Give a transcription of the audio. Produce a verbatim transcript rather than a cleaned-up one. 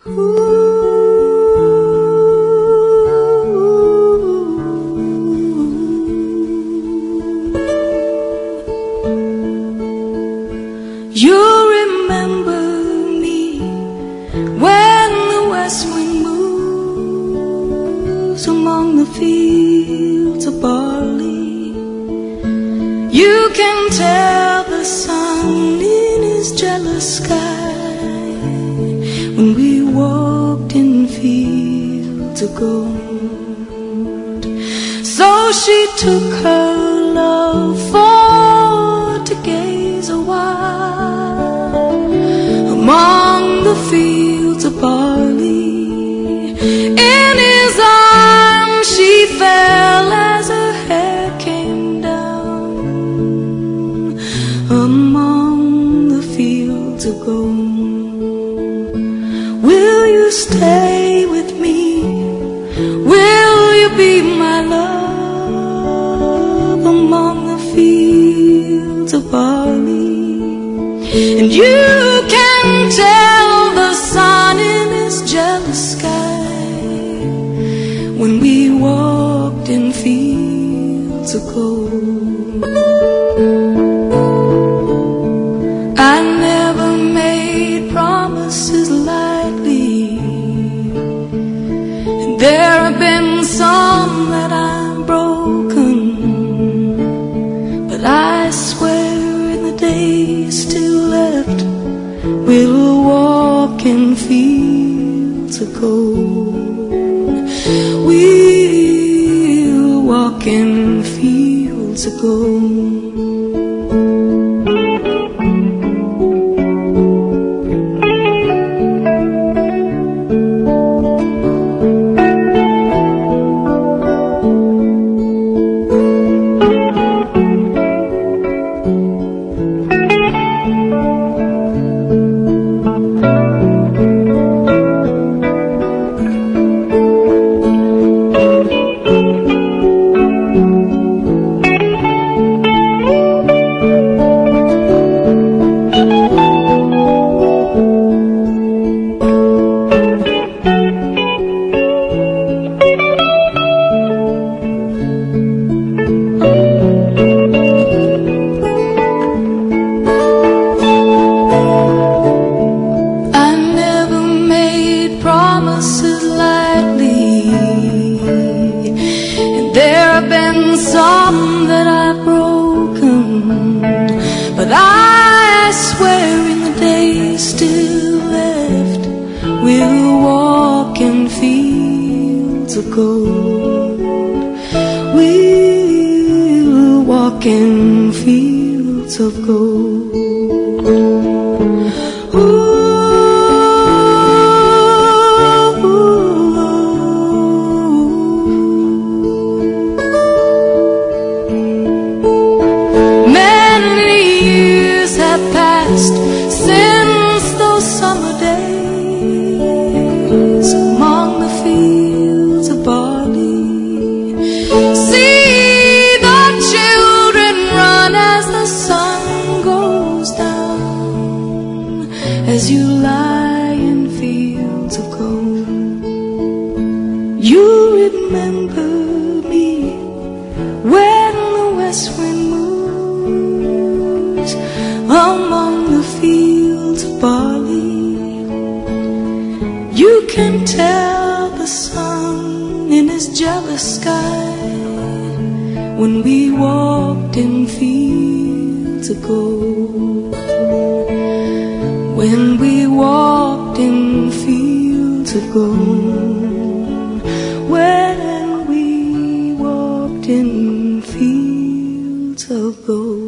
You remember me when the west wind moves among the fields of barley. You can tell the sun in his jealous sky when we walked in fields of gold. So she took her love for to gaze a while among the fields of barley. In his arms she fell as her hair came down among the fields of gold. Will you stay with me? Will you be my love among the fields of barley? And you can tell the sun in his jealous sky when we walked in fields of gold. I never made promises lightly, and there have been some that I've broken, but I swear in the days still left we'll walk in fields of gold. We'll walk in fields of gold. Promises lightly, and there have been some that I've broken, but I swear in the days still left we'll walk in fields of gold. We'll walk in fields of gold. Ooh. Since those summer days among the fields of barley, see the children run as the sun goes down, as you lie in fields of gold. You remember me when the west wind moves among the fields of barley. You can tell the sun in his jealous sky when we walked in fields of gold. When we walked in fields of gold. When we walked in fields of gold.